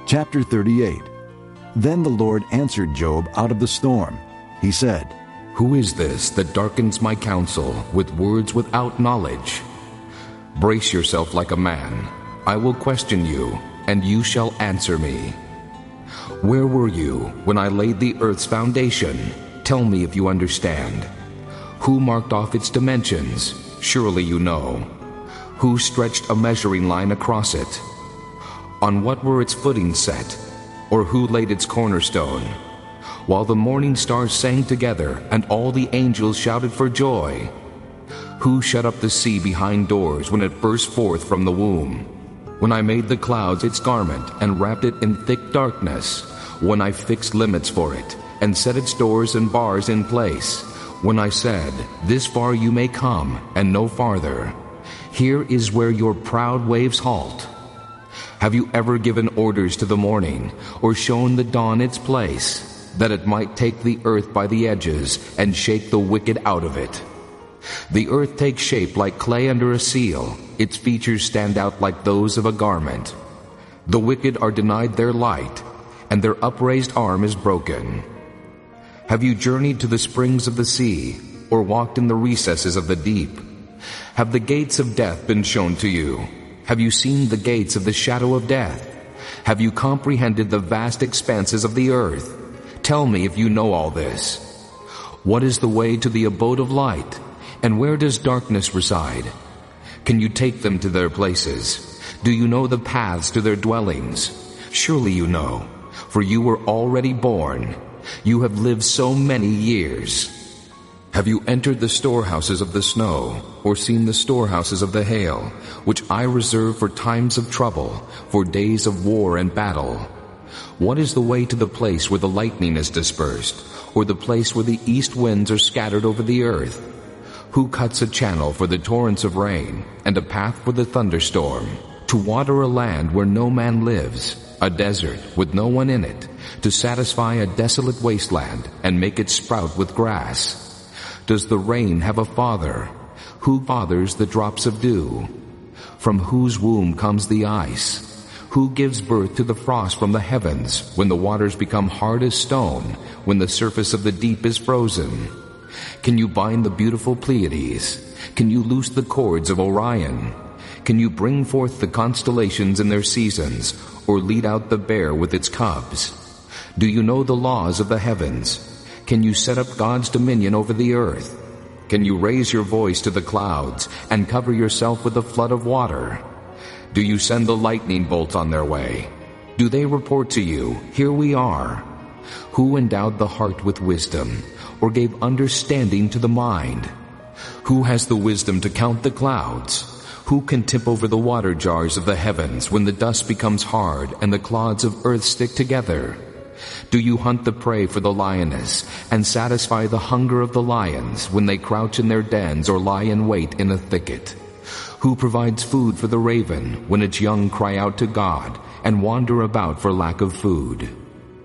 Chapter 38. Then the Lord answered Job out of the storm. He said, Who is this that darkens my counsel with words without knowledge? Brace yourself like a man. I will question you, and you shall answer me. Where were you when I laid the earth's foundation? Tell me if you understand. Who marked off its dimensions? Surely you know. Who stretched a measuring line across it? On what were its footings set? Or who laid its cornerstone? While the morning stars sang together, and all the angels shouted for joy. Who shut up the sea behind doors when it burst forth from the womb? When I made the clouds its garment, and wrapped it in thick darkness, when I fixed limits for it, and set its doors and bars in place, when I said, This far you may come, and no farther. Here is where your proud waves halt. Have you ever given orders to the morning, or shown the dawn its place, that it might take the earth by the edges, and shake the wicked out of it? The earth takes shape like clay under a seal. Its features stand out like those of a garment. The wicked are denied their light, and their upraised arm is broken. Have you journeyed to the springs of the sea, or walked in the recesses of the deep? Have the gates of death been shown to you? Have you seen the gates of the shadow of death? Have you comprehended the vast expanses of the earth? Tell me if you know all this. What is the way to the abode of light? And where does darkness reside? Can you take them to their places? Do you know the paths to their dwellings? Surely you know, for you were already born. You have lived so many years. Have you entered the storehouses of the snow, or seen the storehouses of the hail, which I reserve for times of trouble, for days of war and battle? What is the way to the place where the lightning is dispersed, or the place where the east winds are scattered over the earth? Who cuts a channel for the torrents of rain, and a path for the thunderstorm, to water a land where no man lives, a desert with no one in it, to satisfy a desolate wasteland, and make it sprout with grass? Does the rain have a father? Who fathers the drops of dew? From whose womb comes the ice? Who gives birth to the frost from the heavens, when the waters become hard as stone, when the surface of the deep is frozen? Can you bind the beautiful Pleiades? Can you loose the cords of Orion? Can you bring forth the constellations in their seasons, or lead out the bear with its cubs? Do you know the laws of the heavens? Can you set up God's dominion over the earth? Can you raise your voice to the clouds, and cover yourself with a flood of water? Do you send the lightning bolts on their way? Do they report to you, Here we are? Who endowed the heart with wisdom, or gave understanding to the mind? Who has the wisdom to count the clouds? Who can tip over the water jars of the heavens when the dust becomes hard and the clods of earth stick together? Do you hunt the prey for the lioness, and satisfy the hunger of the lions when they crouch in their dens or lie in wait in a thicket? Who provides food for the raven when its young cry out to God and wander about for lack of food?